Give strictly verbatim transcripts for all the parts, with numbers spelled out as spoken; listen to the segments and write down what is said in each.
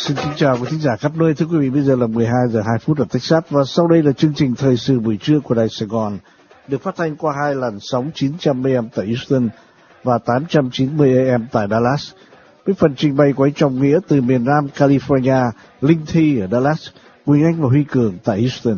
Xin kính chào quý thính giả khắp nơi. Thưa quý vị, bây giờ là mười hai giờ hai phút ở Texas và sau đây là chương trình thời sự buổi trưa của Đài Sài Gòn, được phát thanh qua hai làn sóng chín trăm a em tại Houston và tám trăm chín mươi a em tại Dallas. Với phần trình bày của anh Trọng Nghĩa từ miền Nam California, Linh Thi ở Dallas, Quỳnh Anh và Huy Cường tại Houston.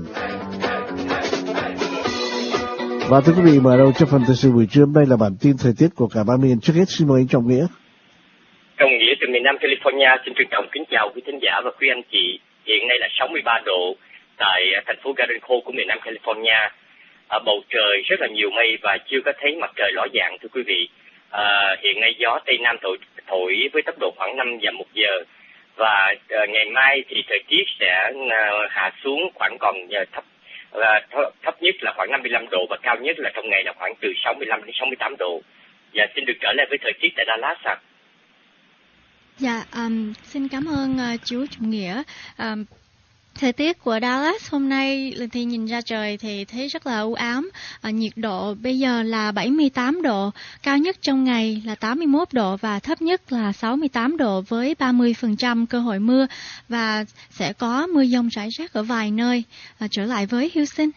Và thưa quý vị, mở đầu cho phần thời sự buổi trưa hôm nay là bản tin thời tiết của cả ba miền. Trước hết xin mời anh Trọng Nghĩa. Trọng Nghĩa từ miền Nam California xin trân trọng kính chào quý thính giả và quý anh chị. Hiện nay là sáu mươi ba độ tại thành phố Garden Cove của miền Nam California. À, bầu trời rất là nhiều mây và chưa có thấy mặt trời ló dạng thưa quý vị. À, hiện nay gió Tây Nam thổi, thổi với tốc độ khoảng năm dặm một giờ. Và à, ngày mai thì thời tiết sẽ à, hạ xuống khoảng còn à, thấp à, thấp nhất là khoảng năm mươi lăm độ và cao nhất là trong ngày là khoảng từ sáu mươi lăm đến sáu mươi tám độ. Và xin được trở lại với thời tiết tại Dallas ạ. À. Dạ, um, xin cảm ơn uh, chú Trọng Nghĩa. Um, thời tiết của Dallas hôm nay, Linh Thi nhìn ra trời thì thấy rất là u ám. Uh, nhiệt độ bây giờ là bảy mươi tám độ, cao nhất trong ngày là tám mươi mốt độ và thấp nhất là sáu mươi tám độ với ba mươi phần trăm cơ hội mưa và sẽ có mưa dông rải rác ở vài nơi. Uh, trở lại với Houston.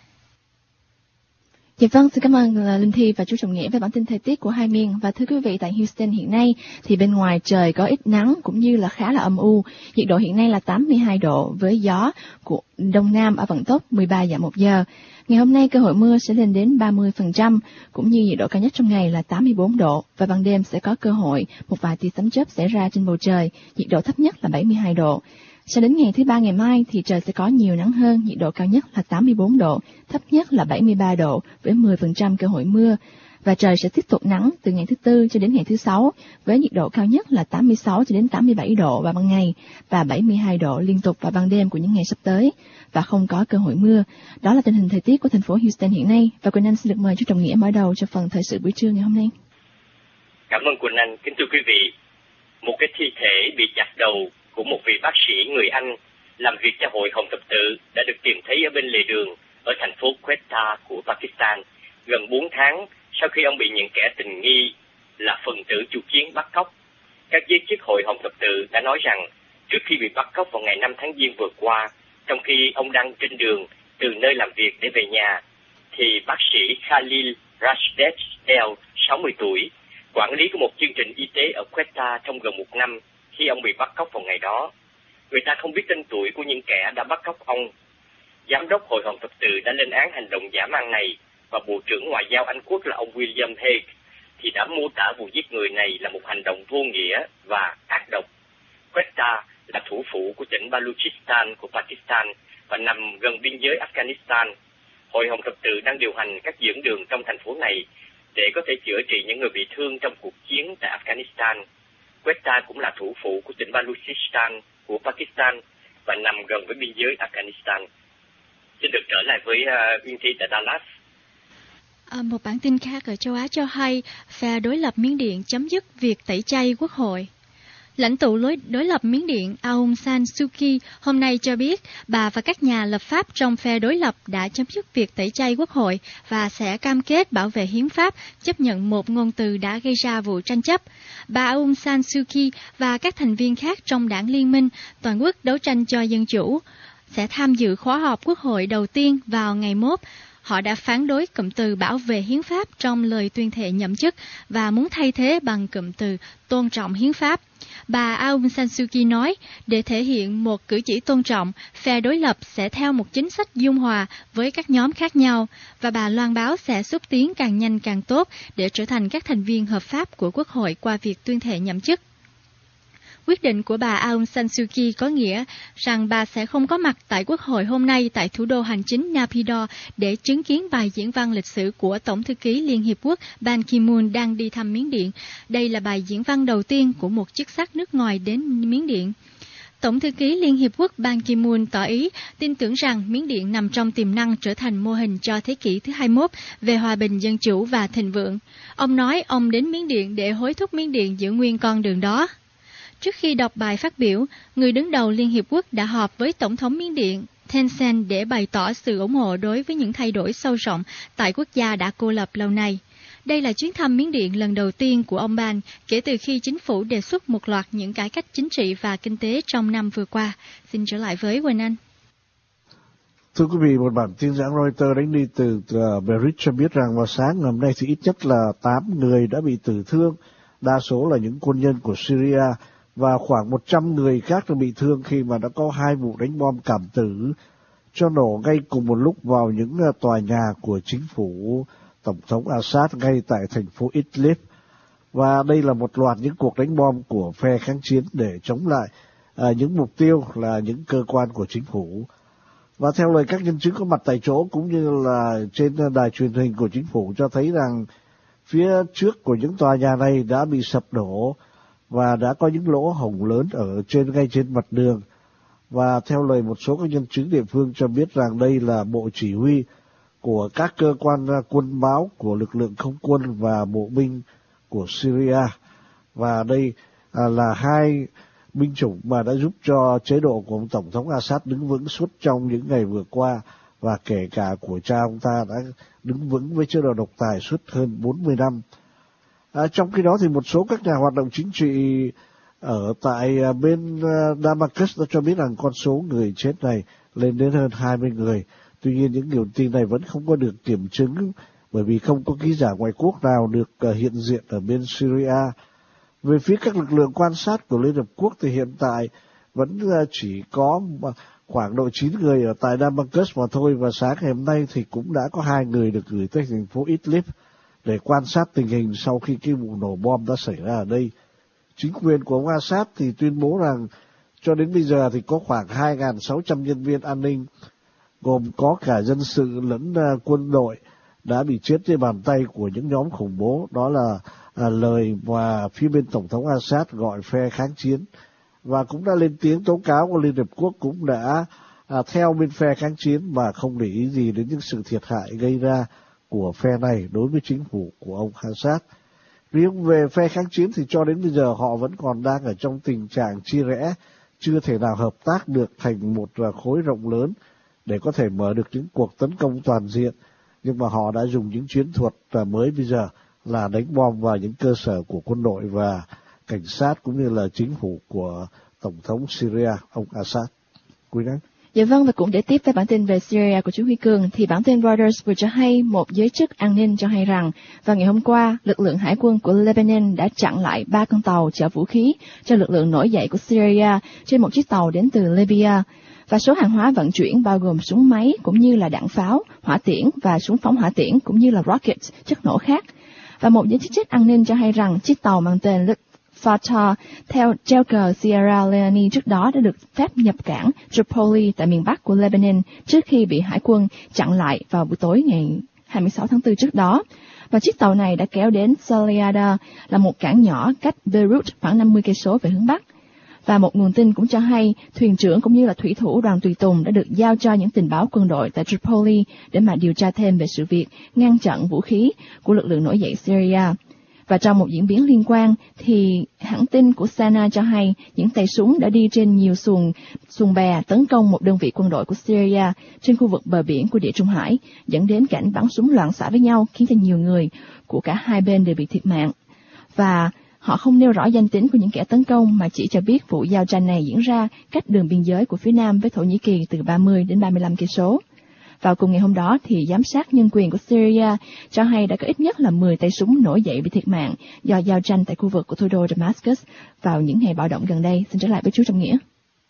Dạ vâng, xin cảm ơn Linh Thi và chú Trọng Nghĩa về bản tin thời tiết của hai miền. Và thưa quý vị, tại Houston hiện nay thì bên ngoài trời có ít nắng cũng như là khá là âm u. Nhiệt độ hiện nay là tám mươi hai độ với gió của Đông Nam ở vận tốc mười ba dặm một giờ. Ngày hôm nay cơ hội mưa sẽ lên đến ba mươi phần trăm cũng như nhiệt độ cao nhất trong ngày là tám mươi bốn độ và ban đêm sẽ có cơ hội một vài tia sấm chớp xảy ra trên bầu trời. Nhiệt độ thấp nhất là bảy mươi hai độ. Sau đến ngày thứ ba ngày mai thì trời sẽ có nhiều nắng hơn, nhiệt độ cao nhất là tám mươi bốn độ, thấp nhất là bảy mươi ba độ với mười phần trăm cơ hội mưa. Và trời sẽ tiếp tục nắng từ ngày thứ tư cho đến ngày thứ sáu với nhiệt độ cao nhất là tám mươi sáu cho đến tám mươi bảy độ vào ban ngày và bảy mươi hai độ liên tục vào ban đêm của những ngày sắp tới và không có cơ hội mưa. Đó là tình hình thời tiết của thành phố Houston hiện nay và Quỳnh Anh xin được mời chú Trọng Nghĩa mở đầu cho phần thời sự buổi trưa ngày hôm nay. Cảm ơn Quỳnh Anh. Kính thưa quý vị, một cái thi thể bị chặt đầu của một vị bác sĩ người Anh làm việc cho Hội Hồng Thập Tự đã được tìm thấy ở bên lề đường ở thành phố Quetta của Pakistan gần bốn tháng sau khi ông bị những kẻ tình nghi là phần tử chủ chiến bắt cóc. Các giới chức Hội Hồng Thập Tự đã nói rằng trước khi bị bắt cóc vào ngày năm tháng Giêng vừa qua, trong khi ông đang trên đường từ nơi làm việc để về nhà, thì bác sĩ Khalil Rashid El, sáu mươi tuổi, quản lý của một chương trình y tế ở Quetta trong gần một năm khi ông bị bắt cóc vào ngày đó. Người ta không biết tên tuổi của những kẻ đã bắt cóc ông. Giám đốc Hội Hồng Thập Tự đã lên án hành động dã man này và Bộ trưởng Ngoại giao Anh Quốc là ông William Hague thì đã mô tả vụ giết người này là một hành động vô nghĩa và ác độc. Quetta là thủ phủ của tỉnh Balochistan của Pakistan và nằm gần biên giới Afghanistan. Hội Hồng Thập Tự đang điều hành các giảng đường trong thành phố này để có thể chữa trị những người bị thương trong cuộc chiến tại Afghanistan. Quetta cũng là thủ phủ của tỉnh Balochistan của Pakistan và nằm gần với biên giới Afghanistan. Xin được trở lại với uh, Uyên Thi tại Dallas. À, một bản tin khác ở châu Á cho hay phe đối lập Miến Điện chấm dứt việc tẩy chay quốc hội. Lãnh tụ đối lập Miến Điện Aung San Suu Kyi hôm nay cho biết bà và các nhà lập pháp trong phe đối lập đã chấm dứt việc tẩy chay quốc hội và sẽ cam kết bảo vệ hiến pháp, chấp nhận một ngôn từ đã gây ra vụ tranh chấp. Bà Aung San Suu Kyi và các thành viên khác trong đảng Liên minh Toàn quốc đấu tranh cho dân chủ sẽ tham dự khóa họp quốc hội đầu tiên vào ngày mốt. Họ đã phản đối cụm từ bảo vệ hiến pháp trong lời tuyên thệ nhậm chức và muốn thay thế bằng cụm từ tôn trọng hiến pháp. Bà Aung San Suu Kyi nói, để thể hiện một cử chỉ tôn trọng, phe đối lập sẽ theo một chính sách dung hòa với các nhóm khác nhau, và bà loan báo sẽ xúc tiến càng nhanh càng tốt để trở thành các thành viên hợp pháp của Quốc hội qua việc tuyên thệ nhậm chức. Quyết định của bà Aung San Suu Kyi có nghĩa rằng bà sẽ không có mặt tại Quốc hội hôm nay tại thủ đô hành chính Naypyidaw để chứng kiến bài diễn văn lịch sử của Tổng thư ký Liên Hiệp Quốc Ban Ki-moon đang đi thăm Miến Điện. Đây là bài diễn văn đầu tiên của một chức sắc nước ngoài đến Miến Điện. Tổng thư ký Liên Hiệp Quốc Ban Ki-moon tỏ ý tin tưởng rằng Miến Điện nằm trong tiềm năng trở thành mô hình cho thế kỷ thứ hai mươi mốt về hòa bình, dân chủ và thịnh vượng. Ông nói ông đến Miến Điện để hối thúc Miến Điện giữ nguyên con đường đó. Trước khi đọc bài phát biểu, người đứng đầu Liên Hiệp Quốc đã họp với Tổng thống Miến Điện Thein Sein để bày tỏ sự ủng hộ đối với những thay đổi sâu rộng tại quốc gia đã cô lập lâu nay. Đây là chuyến thăm Miến Điện lần đầu tiên của ông Ban kể từ khi chính phủ đề xuất một loạt những cải cách chính trị và kinh tế trong năm vừa qua. Xin trở lại với Quỳnh Anh. Thưa quý vị, một bản tin giảng Reuters đánh đi từ uh, Beirut cho biết rằng vào sáng ngày hôm nay thì ít nhất là tám người đã bị tử thương, đa số là những quân nhân của Syria, và khoảng một trăm người khác đã bị thương khi mà đã có hai vụ đánh bom cảm tử cho nổ ngay cùng một lúc vào những uh, tòa nhà của chính phủ Tổng thống Assad ngay tại thành phố Idlib. Và đây là một loạt những cuộc đánh bom của phe kháng chiến để chống lại uh, những mục tiêu là những cơ quan của chính phủ. Và theo lời các nhân chứng có mặt tại chỗ cũng như là trên đài truyền hình của chính phủ cho thấy rằng phía trước của những tòa nhà này đã bị sập đổ và đã có những lỗ hổng lớn ở trên ngay trên mặt đường. Và theo lời một số các nhân chứng địa phương cho biết rằng đây là bộ chỉ huy của các cơ quan quân báo của lực lượng không quân và bộ binh của Syria. Và đây là hai binh chủng mà đã giúp cho chế độ của ông Tổng thống Assad đứng vững suốt trong những ngày vừa qua, và kể cả của cha ông ta đã đứng vững với chế độ độc tài suốt hơn bốn mươi năm. À, trong khi đó thì một số các nhà hoạt động chính trị ở tại bên Damascus đã cho biết rằng con số người chết này lên đến hơn hai mươi người. Tuy nhiên những nguồn tin này vẫn không có được kiểm chứng bởi vì không có ký giả ngoại quốc nào được uh, hiện diện ở bên Syria. Về phía các lực lượng quan sát của Liên Hợp Quốc thì hiện tại vẫn chỉ có khoảng độ chín người ở tại Damascus mà thôi, và sáng ngày hôm nay thì cũng đã có hai người được gửi tới thành phố Idlib để quan sát tình hình sau khi cái vụ nổ bom đã xảy ra ở đây. Chính quyền của ông Assad thì tuyên bố rằng cho đến bây giờ thì có khoảng hai nghìn sáu trăm nhân viên an ninh, gồm có cả dân sự lẫn uh, quân đội, đã bị chết trên bàn tay của những nhóm khủng bố. Đó là À, lời mà phía bên Tổng thống Assad gọi phe kháng chiến, và cũng đã lên tiếng tố cáo của Liên Hợp Quốc cũng đã à, theo bên phe kháng chiến mà không để ý gì đến những sự thiệt hại gây ra của phe này đối với chính phủ của ông Assad. Riêng về phe kháng chiến thì cho đến bây giờ họ vẫn còn đang ở trong tình trạng chia rẽ, chưa thể nào hợp tác được thành một khối rộng lớn để có thể mở được những cuộc tấn công toàn diện, nhưng mà họ đã dùng những chiến thuật mới bây giờ là đánh bom vào những cơ sở của quân đội và cảnh sát cũng như là chính phủ của Tổng thống Syria, ông Assad. Quý Anh. Dạ vâng, và cũng để tiếp với bản tin về Syria của chú Huy Cường, thì bản tin Reuters vừa cho hay một giới chức an ninh cho hay rằng vào ngày hôm qua, lực lượng hải quân của Lebanon đã chặn lại ba con tàu chở vũ khí cho lực lượng nổi dậy của Syria trên một chiếc tàu đến từ Libya. Và số hàng hóa vận chuyển bao gồm súng máy cũng như là đạn pháo, hỏa tiễn và súng phóng hỏa tiễn cũng như là rocket, chất nổ khác. Và một giới chức trách an ninh cho hay rằng chiếc tàu mang tên Fatah theo treo cờ Sierra Leone trước đó đã được phép nhập cảng Tripoli tại miền Bắc của Lebanon trước khi bị hải quân chặn lại vào buổi tối ngày hai mươi sáu tháng tư trước đó. Và chiếc tàu này đã kéo đến Salaada, là một cảng nhỏ cách Beirut khoảng năm mươi cây số về hướng Bắc. Và một nguồn tin cũng cho hay thuyền trưởng cũng như là thủy thủ đoàn tùy tùng đã được giao cho những tình báo quân đội tại Tripoli để mà điều tra thêm về sự việc ngăn chặn vũ khí của lực lượng nổi dậy Syria. Và trong một diễn biến liên quan thì hãng tin của Sana cho hay những tay súng đã đi trên nhiều xuồng xuồng bè tấn công một đơn vị quân đội của Syria trên khu vực bờ biển của Địa Trung Hải, dẫn đến cảnh bắn súng loạn xạ với nhau khiến cho nhiều người của cả hai bên đều bị thiệt mạng. Và họ không nêu rõ danh tính của những kẻ tấn công mà chỉ cho biết vụ giao tranh này diễn ra cách đường biên giới của phía Nam với Thổ Nhĩ Kỳ từ ba mươi đến ba mươi lăm cây số. Vào cùng ngày hôm đó thì giám sát nhân quyền của Syria cho hay đã có ít nhất là mười tay súng nổi dậy bị thiệt mạng do giao tranh tại khu vực của thủ đô Damascus vào những ngày bạo động gần đây. Xin trở lại với chú Trọng Nghĩa.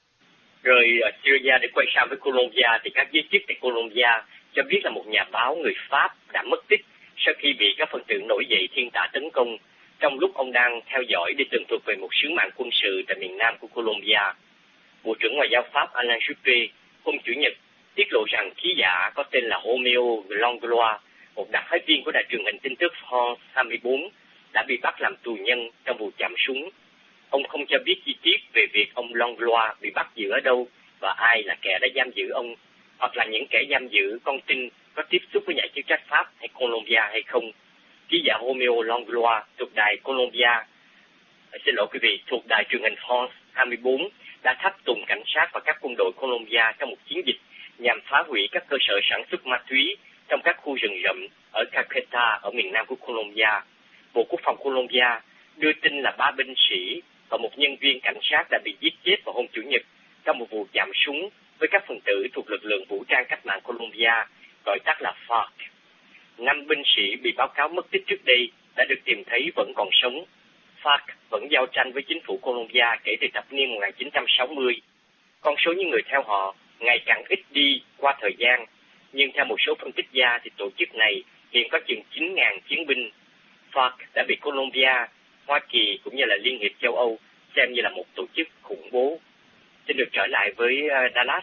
Rồi ở Syria để quay sang với Colombia thì các giới chức tại Colombia cho biết là một nhà báo người Pháp đã mất tích sau khi bị các phần tử nổi dậy thiên tả tấn công trong lúc ông đang theo dõi để tường thuật về một sứ mạng quân sự tại miền nam của Colombia. Bộ trưởng Ngoại giao Pháp Alain Juppé hôm Chủ nhật tiết lộ rằng ký giả có tên là Romeo Langlois, một đặc phái viên của đài truyền hình tin tức France hai mươi bốn, đã bị bắt làm tù nhân trong vụ chạm súng. Ông không cho biết chi tiết về việc ông Langlois bị bắt giữ ở đâu và ai là kẻ đã giam giữ ông, hoặc là những kẻ giam giữ con tin có tiếp xúc với nhà chức trách Pháp hay Colombia hay không. Ký giả Romeo Langlois thuộc đài Colombia, xin lỗi quý vị, thuộc đài truyền hình France hai mươi bốn đã tháp tùng cảnh sát và các quân đội Colombia trong một chiến dịch nhằm phá hủy các cơ sở sản xuất ma túy trong các khu rừng rậm ở Caqueta ở miền nam của Colombia. Bộ Quốc phòng Colombia đưa tin là ba binh sĩ và một nhân viên cảnh sát đã bị giết chết vào hôm Chủ nhật trong một vụ chạm súng với các phần tử thuộc lực lượng vũ trang cách mạng Colombia, gọi tắt là FARC. Năm binh sĩ bị báo cáo mất tích trước đây đã được tìm thấy vẫn còn sống. FARC vẫn giao tranh với chính phủ Colombia kể từ thập niên một nghìn chín trăm sáu mươi. Con số những người theo họ ngày càng ít đi qua thời gian, nhưng theo một số phân tích gia thì tổ chức này hiện có chừng chín nghìn chiến binh. FARC đã bị Colombia, Hoa Kỳ cũng như là Liên hiệp châu Âu xem như là một tổ chức khủng bố. Xin được trở lại với uh, Dallas.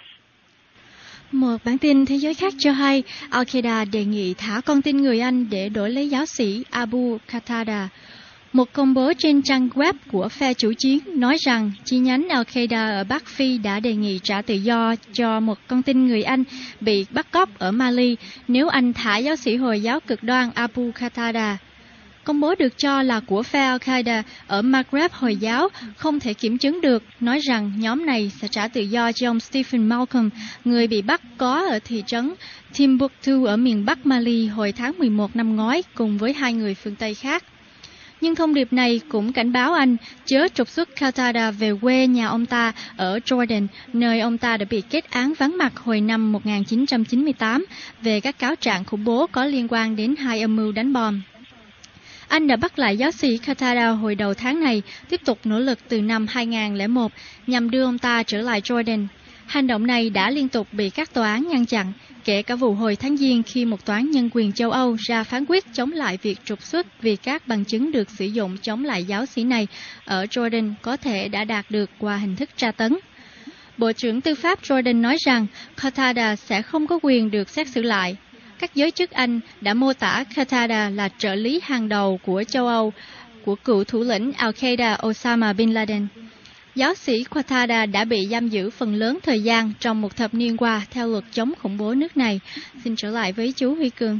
Một bản tin thế giới khác cho hay, Al-Qaeda đề nghị thả con tin người Anh để đổi lấy giáo sĩ Abu Qatada. Một công bố trên trang web của phe chủ chiến nói rằng chi nhánh Al-Qaeda ở Bắc Phi đã đề nghị trả tự do cho một con tin người Anh bị bắt cóc ở Mali nếu anh thả giáo sĩ Hồi giáo cực đoan Abu Qatada. Công bố được cho là của phe Al-Qaeda ở Maghreb Hồi giáo không thể kiểm chứng được, nói rằng nhóm này sẽ trả tự do cho ông Stephen Malcolm, người bị bắt có ở thị trấn Timbuktu ở miền Bắc Mali hồi tháng mười một năm ngoái cùng với hai người phương Tây khác. Nhưng thông điệp này cũng cảnh báo anh chớ trục xuất Qatada về quê nhà ông ta ở Jordan, nơi ông ta đã bị kết án vắng mặt hồi năm một nghìn chín trăm chín mươi tám về các cáo trạng khủng bố có liên quan đến hai âm mưu đánh bom. Anh đã bắt lại giáo sĩ Qatada hồi đầu tháng này, tiếp tục nỗ lực từ năm hai nghìn lẻ một nhằm đưa ông ta trở lại Jordan. Hành động này đã liên tục bị các tòa án ngăn chặn, kể cả vụ hồi tháng Giêng khi một tòa án nhân quyền châu Âu ra phán quyết chống lại việc trục xuất vì các bằng chứng được sử dụng chống lại giáo sĩ này ở Jordan có thể đã đạt được qua hình thức tra tấn. Bộ trưởng Tư pháp Jordan nói rằng Qatada sẽ không có quyền được xét xử lại. Các giới chức Anh đã mô tả Qatada là trợ lý hàng đầu của châu Âu của cựu thủ lĩnh Al-Qaeda Osama Bin Laden. Giáo sĩ Qatada đã bị giam giữ phần lớn thời gian trong một thập niên qua theo luật chống khủng bố nước này. Xin trở lại với chú Huy Cường.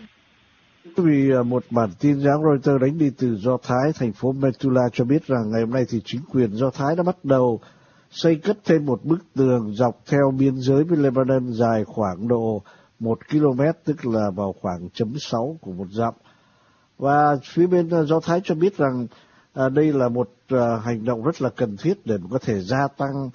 Vì một bản tin dáng Reuters đánh đi từ Do Thái, thành phố Metula cho biết rằng ngày hôm nay thì chính quyền Do Thái đã bắt đầu xây cất thêm một bức tường dọc theo biên giới với Lebanon dài khoảng độ một ki lô mét, tức là vào khoảng chấm sáu của một dặm. Và phía bên Do Thái cho biết rằng à, đây là một à, hành động rất là cần thiết để có thể gia tăng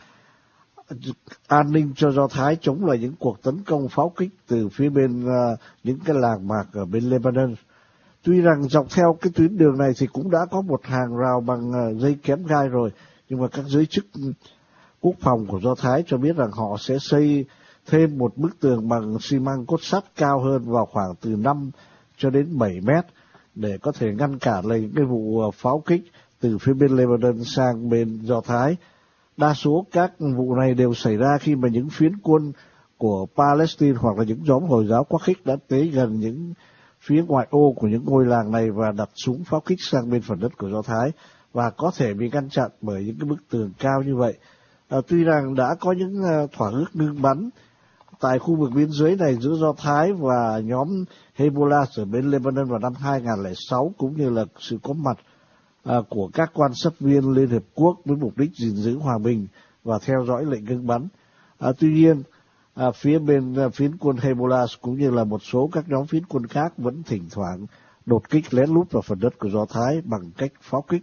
an ninh cho Do Thái chống lại những cuộc tấn công pháo kích từ phía bên à, những cái làng mạc ở bên Lebanon. Tuy rằng dọc theo cái tuyến đường này thì cũng đã có một hàng rào bằng à, dây kém gai rồi, nhưng mà các giới chức quốc phòng của Do Thái cho biết rằng họ sẽ xây thêm một bức tường bằng xi măng cốt sắt cao hơn vào khoảng từ năm cho đến bảy mét để có thể ngăn cản lại những cái vụ pháo kích từ phía bên Lebanon sang bên Do Thái. Đa số các vụ này đều xảy ra khi mà những phiến quân của Palestine hoặc là những nhóm Hồi giáo quá khích đã tới gần những phía ngoại ô của những ngôi làng này và đặt súng pháo kích sang bên phần đất của Do Thái và có thể bị ngăn chặn bởi những cái bức tường cao như vậy. À, tuy rằng đã có những uh, thỏa ước ngưng bắn tại khu vực biên giới này giữa Do Thái và nhóm Hezbollah ở bên Lebanon vào năm hai nghìn lẻ sáu, cũng như là sự có mặt à, của các quan sát viên Liên Hiệp Quốc với mục đích gìn giữ hòa bình và theo dõi lệnh ngưng bắn. À, tuy nhiên, à, phía bên à, phiến quân Hezbollah cũng như là một số các nhóm phiến quân khác vẫn thỉnh thoảng đột kích lén lút vào phần đất của Do Thái bằng cách pháo kích.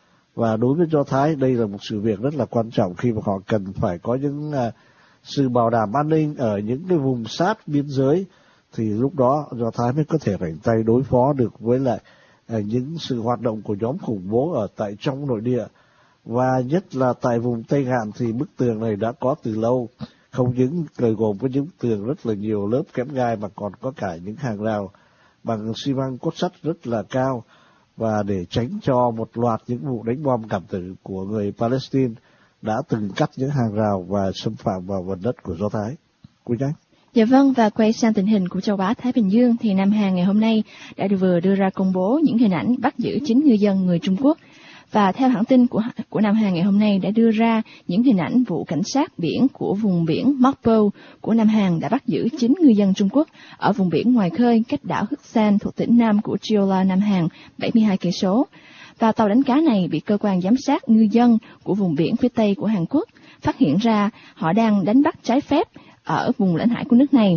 Và đối với Do Thái, đây là một sự việc rất là quan trọng khi mà họ cần phải có những à, sự bảo đảm an ninh ở những cái vùng sát biên giới, thì lúc đó Do Thái mới có thể rảnh tay đối phó được với lại à, những sự hoạt động của nhóm khủng bố ở tại trong nội địa. Và nhất là tại vùng Tây Ngạn thì bức tường này đã có từ lâu, không những gồm gồm có những tường rất là nhiều lớp kẽm gai mà còn có cả những hàng rào bằng xi măng cốt sắt rất là cao, và để tránh cho một loạt những vụ đánh bom cảm tử của người Palestine đã từng cắt những hàng rào và xâm phạm vào vùng đất của Do Thái. Quý Nhánh. Dạ vâng, và quay sang tình hình của châu Á Thái Bình Dương thì Nam Hàn ngày hôm nay đã vừa đưa ra công bố những hình ảnh bắt giữ chín ngư dân người Trung Quốc. Và theo hãng tin của của Nam Hàn ngày hôm nay đã đưa ra những hình ảnh vụ cảnh sát biển của vùng biển Mokpo của Nam Hàn đã bắt giữ chín ngư dân Trung Quốc ở vùng biển ngoài khơi cách đảo Hức San thuộc tỉnh Nam của Jeolla, Nam Hàn, bảy mươi hai cây số. Và tàu đánh cá này bị cơ quan giám sát ngư dân của vùng biển phía Tây của Hàn Quốc phát hiện ra họ đang đánh bắt trái phép ở vùng lãnh hải của nước này.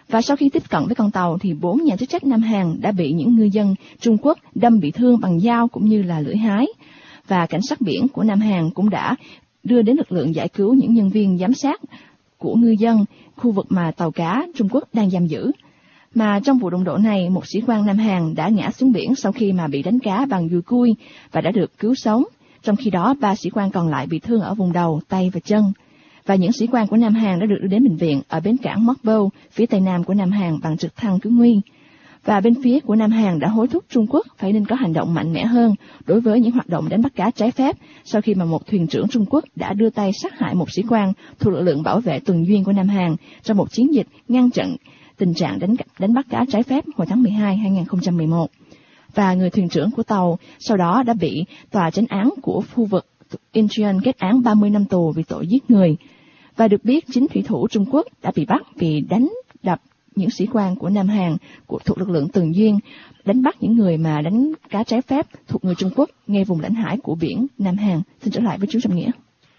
Và sau khi tiếp cận với con tàu thì bốn nhà chức trách Nam Hàn đã bị những ngư dân Trung Quốc đâm bị thương bằng dao cũng như là lưỡi hái. Và cảnh sát biển của Nam Hàn cũng đã đưa đến lực lượng giải cứu những nhân viên giám sát của ngư dân khu vực mà tàu cá Trung Quốc đang giam giữ. Mà trong vụ đụng độ này, một sĩ quan Nam Hàn đã ngã xuống biển sau khi mà bị đánh cá bằng dùi cui và đã được cứu sống. Trong khi đó, ba sĩ quan còn lại bị thương ở vùng đầu, tay và chân. Và những sĩ quan của Nam Hàn đã được đưa đến bệnh viện ở bến cảng Mokpo, phía tây nam của Nam Hàn bằng trực thăng cứu nguy. Và bên phía của Nam Hàn đã hối thúc Trung Quốc phải nên có hành động mạnh mẽ hơn đối với những hoạt động đánh bắt cá trái phép sau khi mà một thuyền trưởng Trung Quốc đã đưa tay sát hại một sĩ quan thuộc lực lượng bảo vệ tuần duyên của Nam Hàn trong một chiến dịch ngăn chặn tình trạng đánh đánh bắt cá trái phép hồi tháng mười hai năm hai nghìn không trăm mười một. Và người thuyền trưởng của tàu sau đó đã bị tòa chánh án của khu vực Incheon kết án ba mươi năm tù vì tội giết người. Và được biết chính thủy thủ Trung Quốc đã bị bắt vì đánh đập những sĩ quan của Nam Hàn của thuộc lực lượng tuần duyên, đánh bắt những người mà đánh cá trái phép thuộc người Trung Quốc ngay vùng lãnh hải của biển Nam Hàn. Xin trở lại với chú Trọng Nghĩa.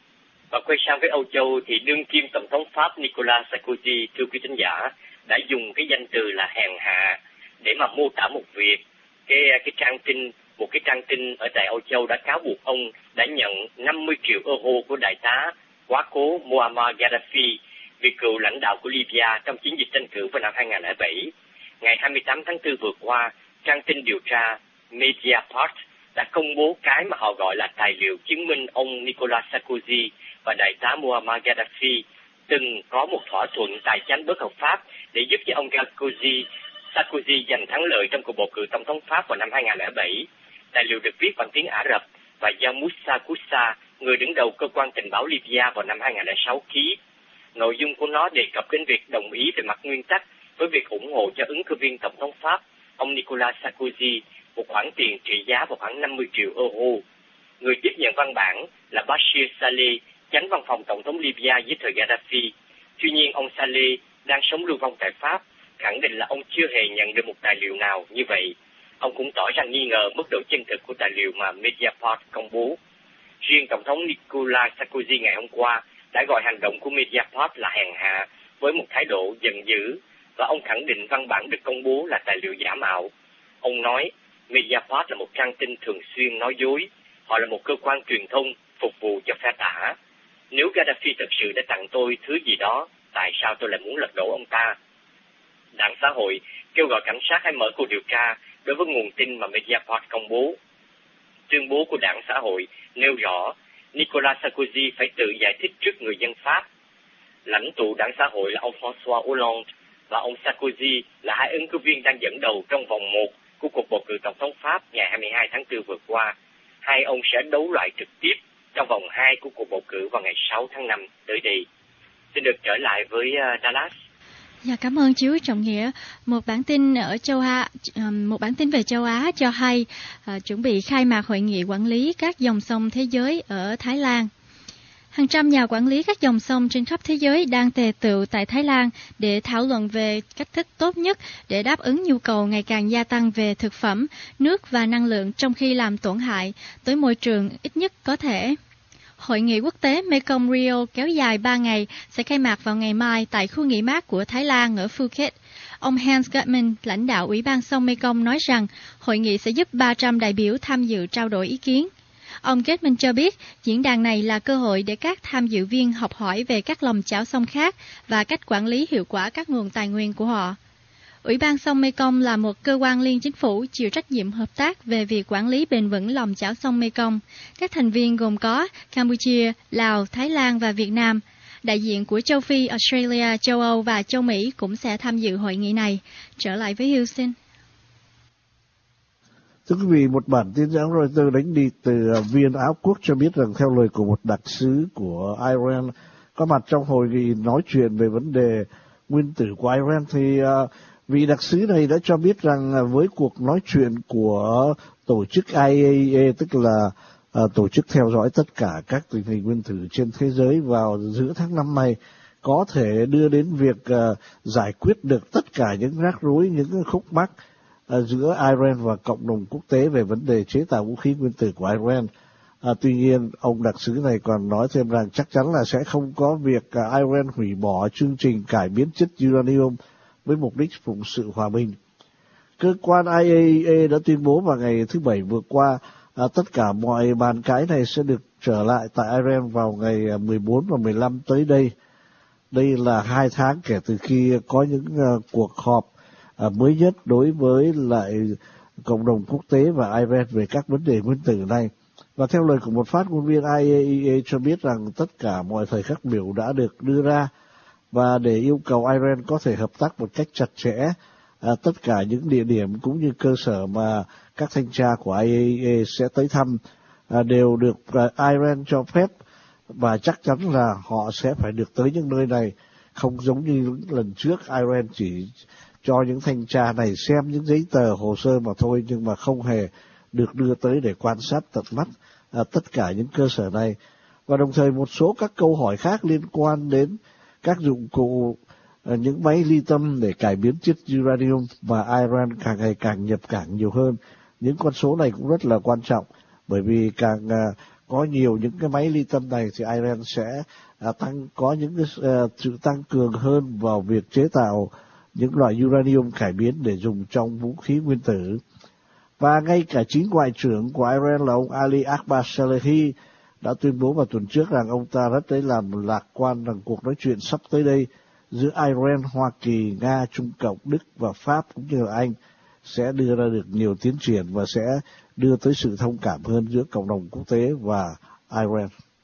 Và quay sang với Âu Châu thì đương kim tổng thống Pháp Nicolas Sarkozy, thưa quý thính giả, đã dùng cái danh từ là hèn hạ để mà mô tả một việc. Cái cái trang tin một cái trang tin ở tại Âu Châu đã cáo buộc ông đã nhận năm mươi triệu euro của đại tá quá cố Muammar Gaddafi, vị cựu lãnh đạo của Libya trong chiến dịch tranh cử vào năm hai nghìn không trăm lẻ bảy. Ngày hai mươi tám tháng tư vừa qua, trang tin điều tra Mediapart đã công bố cái mà họ gọi là tài liệu chứng minh ông Nicolas Sarkozy và đại tá Muammar Gaddafi từng có một thỏa thuận tài chánh bất hợp pháp để giúp cho ông Sarkozy, Sarkozy giành thắng lợi trong cuộc bầu cử tổng thống Pháp vào năm hai nghìn không trăm lẻ bảy. Tài liệu được viết bằng tiếng Ả Rập và do Moussa Koussa, người đứng đầu cơ quan tình báo Libya vào năm hai nghìn không trăm lẻ sáu ký. Nội dung của nó đề cập đến việc đồng ý về mặt nguyên tắc với việc ủng hộ cho ứng cử viên tổng thống Pháp, ông Nicolas Sarkozy, một khoản tiền trị giá vào khoảng năm mươi triệu euro. Người tiếp nhận văn bản là Bashir Saleh, chánh văn phòng tổng thống Libya dưới thời Gaddafi. Tuy nhiên, ông Saleh đang sống lưu vong tại Pháp, khẳng định là ông chưa hề nhận được một tài liệu nào như vậy. Ông cũng tỏ ra nghi ngờ mức độ chân thực của tài liệu mà Mediapart công bố. Riêng tổng thống Nicolas Sarkozy ngày hôm qua đã gọi hành động của Mediapart là hèn hạ với một thái độ giận dữ, và ông khẳng định văn bản được công bố là tài liệu giả mạo. Ông nói Mediapart là một trang tin thường xuyên nói dối, họ là một cơ quan truyền thông phục vụ cho phe tả. Nếu Gaddafi thật sự đã tặng tôi thứ gì đó, tại sao tôi lại muốn lật đổ ông ta? Đảng Xã hội kêu gọi cảnh sát hãy mở cuộc điều tra đối với nguồn tin mà Mediapart công bố. Tuyên bố của Đảng Xã hội nêu rõ Nicolas Sarkozy phải tự giải thích trước người dân Pháp. Lãnh tụ Đảng Xã hội là ông François Hollande và ông Sarkozy là hai ứng cử viên đang dẫn đầu trong vòng một của cuộc bầu cử tổng thống Pháp ngày hai mươi hai tháng tư vừa qua. Hai ông sẽ đấu loại trực tiếp trong vòng hai của cuộc bầu cử vào ngày sáu tháng năm tới đây. Xin được trở lại với uh, Dallas. Dạ, cảm ơn chú Trọng Nghĩa. Một bản tin ở châu Á, một bản tin về châu Á cho hay uh, chuẩn bị khai mạc hội nghị quản lý các dòng sông thế giới ở Thái Lan. Hàng trăm nhà quản lý các dòng sông trên khắp thế giới đang tề tựu tại Thái Lan để thảo luận về cách thức tốt nhất để đáp ứng nhu cầu ngày càng gia tăng về thực phẩm, nước và năng lượng trong khi làm tổn hại tới môi trường ít nhất có thể. Hội nghị quốc tế Mekong Rio kéo dài ba ngày sẽ khai mạc vào ngày mai tại khu nghỉ mát của Thái Lan ở Phuket. Ông Hans Gutman, lãnh đạo Ủy ban sông Mekong nói rằng hội nghị sẽ giúp ba trăm đại biểu tham dự trao đổi ý kiến. Ông Gutman cho biết diễn đàn này là cơ hội để các tham dự viên học hỏi về các lòng chảo sông khác và cách quản lý hiệu quả các nguồn tài nguyên của họ. Ủy ban sông Mekong là một cơ quan liên chính phủ chịu trách nhiệm hợp tác về việc quản lý bền vững lòng chảo sông Mekong. Các thành viên gồm có Campuchia, Lào, Thái Lan và Việt Nam. Đại diện của châu Phi, Australia, châu Âu và châu Mỹ cũng sẽ tham dự hội nghị này. Trở lại với Houston. Thưa quý vị, một bản tin hãng Reuters đánh đi từ viên Áo Quốc cho biết rằng theo lời của một đặc sứ của Iran có mặt trong hội nghị nói chuyện về vấn đề nguyên tử của Iran, thì uh, vị đặc sứ này đã cho biết rằng với cuộc nói chuyện của tổ chức I A E A, tức là uh, tổ chức theo dõi tất cả các tình hình nguyên tử trên thế giới vào giữa tháng năm này, có thể đưa đến việc uh, giải quyết được tất cả những rắc rối, những khúc mắc uh, giữa Iran và cộng đồng quốc tế về vấn đề chế tạo vũ khí nguyên tử của Iran. À, tuy nhiên, ông đặc sứ này còn nói thêm rằng chắc chắn là sẽ không có việc uh, Iran hủy bỏ chương trình cải biến chất uranium với mục đích phụng sự hòa bình. Cơ quan I A E A đã tuyên bố vào ngày thứ Bảy vừa qua à, tất cả mọi bàn cãi này sẽ được trở lại tại Iran vào ngày mười bốn và mười lăm tới đây. Đây là hai tháng kể từ khi có những uh, cuộc họp uh, mới nhất đối với lại cộng đồng quốc tế và Iran về các vấn đề nguyên tử này. Và theo lời của một phát ngôn viên I A E A cho biết rằng tất cả mọi thời khắc biểu đã được đưa ra và để yêu cầu Iran có thể hợp tác một cách chặt chẽ, à, tất cả những địa điểm cũng như cơ sở mà các thanh tra của I A E A sẽ tới thăm à, đều được à, Iran cho phép, và chắc chắn là họ sẽ phải được tới những nơi này, không giống như lần trước Iran chỉ cho những thanh tra này xem những giấy tờ hồ sơ mà thôi, nhưng mà không hề được đưa tới để quan sát tận mắt à, tất cả những cơ sở này. Và đồng thời một số các câu hỏi khác liên quan đến các dụng cụ, à, những máy ly tâm để cải biến chất uranium mà Iran càng ngày càng nhập cảng nhiều hơn. Những con số này cũng rất là quan trọng, bởi vì càng à, có nhiều những cái máy ly tâm này thì Iran sẽ à, tăng có những cái à, sự tăng cường hơn vào việc chế tạo những loại uranium cải biến để dùng trong vũ khí nguyên tử. Và ngay cả chính ngoại trưởng của Iran là ông Ali Akbar Salehi đã tuyên bố vào tuần trước rằng ông ta rất lấy làm lạc quan rằng cuộc nói chuyện sắp tới đây giữa Iran, Hoa Kỳ, Nga, Trung Cộng, Đức và Pháp cũng như là Anh sẽ đưa ra được nhiều tiến triển và sẽ đưa tới sự thông cảm hơn giữa cộng đồng quốc tế và Iran.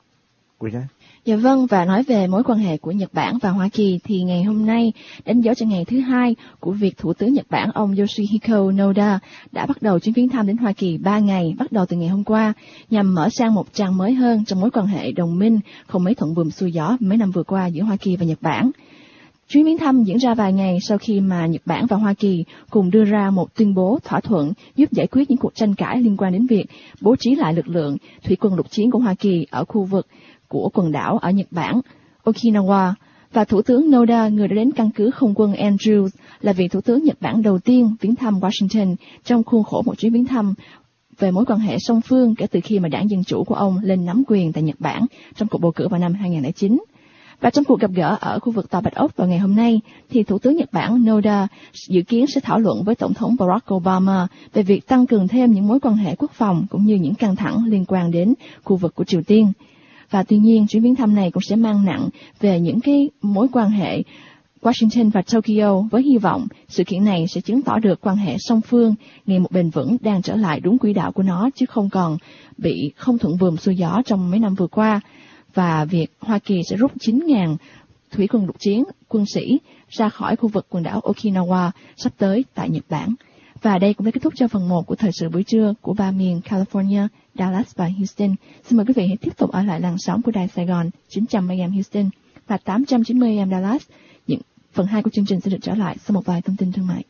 Quý nhé. Dạ vâng, và nói về mối quan hệ của Nhật Bản và Hoa Kỳ thì ngày hôm nay đánh dấu cho ngày thứ hai của việc Thủ tướng Nhật Bản ông Yoshihiko Noda đã bắt đầu chuyến viếng thăm đến Hoa Kỳ ba ngày bắt đầu từ ngày hôm qua, nhằm mở sang một trang mới hơn trong mối quan hệ đồng minh không mấy thuận buồm xuôi gió mấy năm vừa qua giữa Hoa Kỳ và Nhật Bản. Chuyến viếng thăm diễn ra vài ngày sau khi mà Nhật Bản và Hoa Kỳ cùng đưa ra một tuyên bố thỏa thuận giúp giải quyết những cuộc tranh cãi liên quan đến việc bố trí lại lực lượng thủy quân lục chiến của Hoa Kỳ ở khu vực của quần đảo ở Nhật Bản, Okinawa, và Thủ tướng Noda, người đã đến căn cứ không quân Andrews, là vị Thủ tướng Nhật Bản đầu tiên viếng thăm Washington trong khuôn khổ một chuyến viếng thăm về mối quan hệ song phương kể từ khi mà đảng Dân Chủ của ông lên nắm quyền tại Nhật Bản trong cuộc bầu cử vào năm hai không không chín. Và trong cuộc gặp gỡ ở khu vực Tòa Bạch Ốc vào ngày hôm nay, thì Thủ tướng Nhật Bản Noda dự kiến sẽ thảo luận với Tổng thống Barack Obama về việc tăng cường thêm những mối quan hệ quốc phòng cũng như những căng thẳng liên quan đến khu vực của Triều Tiên. Và tuy nhiên, chuyến viếng thăm này cũng sẽ mang nặng về những cái mối quan hệ Washington và Tokyo, với hy vọng sự kiện này sẽ chứng tỏ được quan hệ song phương ngày một bền vững đang trở lại đúng quỹ đạo của nó, chứ không còn bị không thuận buồm xuôi gió trong mấy năm vừa qua. Và việc Hoa Kỳ sẽ rút chín nghìn thủy quân lục chiến quân sĩ ra khỏi khu vực quần đảo Okinawa sắp tới tại Nhật Bản. Và đây cũng đã kết thúc cho phần một của thời sự buổi trưa của ba miền California, Dallas và Houston. Xin mời quý vị hãy tiếp tục ở lại làn sóng của Đài Sài Gòn chín trăm A M Houston và tám trăm chín mươi A M Dallas. Những phần hai của chương trình sẽ được trở lại sau một vài thông tin thương mại.